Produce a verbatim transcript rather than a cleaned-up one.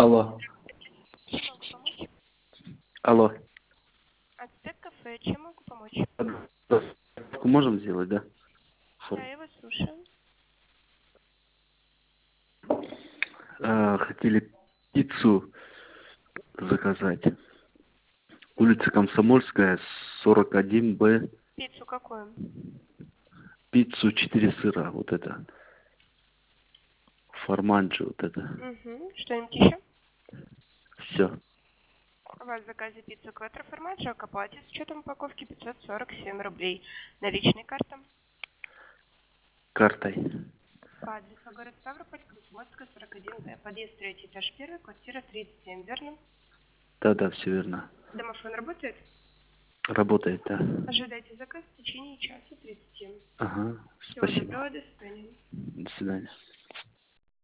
Алло. Чем могу помочь? Алло. Ацтек кафе. Чем могу помочь? Можем сделать, да? Да, я вас слушаю. А, хотели пиццу заказать. Улица Комсомольская, сорок один Б. Пиццу какую? Пиццу четыре сыра, вот это. Форманджи, вот это. Угу. Что-нибудь еще? Все. У вас в заказе пицца квадро формаджо к оплате с учетом упаковки пятьсот сорок семь рублей. Наличной карта. Картой. По адресу город Ставрополь, Комсомольская, сорок один Б. Подъезд третий, этаж первый, квартира тридцать семь, верно? Да, да, все верно. Домофон работает? Работает, да. Ожидайте заказ в течение часа тридцати. Ага, Всего спасибо. доброго, до свидания. До свидания.